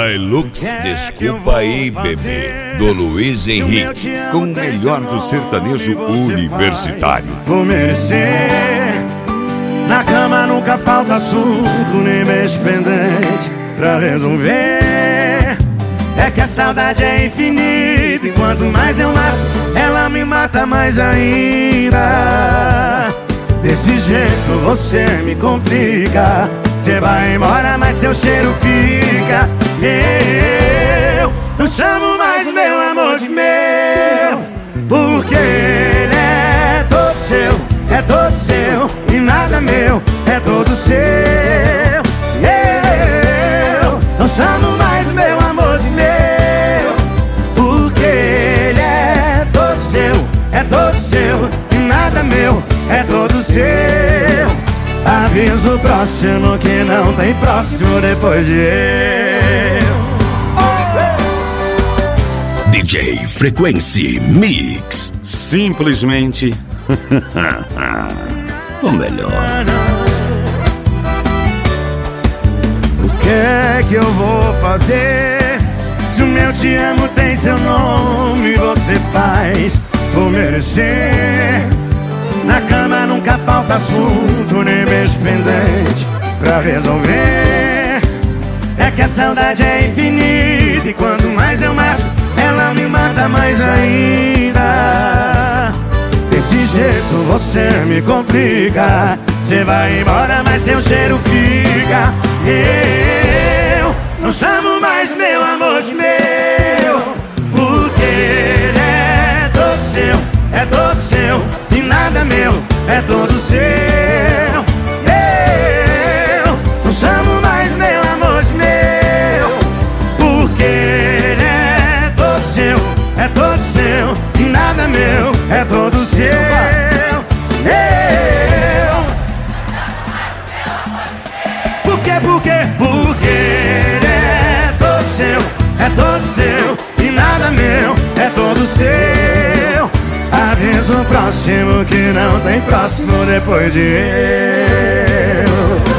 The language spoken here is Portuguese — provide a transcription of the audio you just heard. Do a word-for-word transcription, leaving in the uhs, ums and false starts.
Hilux, Desculpa Aí Bebê, do Luiz Henrique, com o melhor do sertanejo universitário. Vou merecer. Na cama nunca falta assunto, nem beijo pendente pra resolver. É que a saudade é infinita e quanto mais eu mato, ela me mata mais ainda. Desse jeito você me complica. Você vai embora, mas seu cheiro fica. Eu não chamo mais meu amor de meu, porque ele é todo seu, é todo seu e nada meu, é todo seu. Eu não chamo mais meu amor de meu, porque ele é todo seu, é todo seu e nada meu, é todo seu. Aviso próximo que não tem próximo depois de eu. D J Frequency Mix. Simplesmente o melhor. O que é que eu vou fazer? Se o meu te amo tem seu nome, você faz por merecer. Na cama nunca falta assunto, nem beijo pendente pra resolver. É que a saudade é infinita e quanto mais eu mato, ela me mata mais ainda. Desse jeito você me complica. Você vai embora, mas seu cheiro fica. Eu não chamo mais meu amor de meu, porque ele é todo seu, é todo seu e nada meu, é todo seu. Eu não chamo mais meu amor de meu, porque ele é todo seu, é todo seu e nada meu, é todo seu. Eu Por quê, por quê? Porque ele é todo seu, é todo seu e nada meu, é todo seu. Aviso próximo que não tem próximo depois de eu.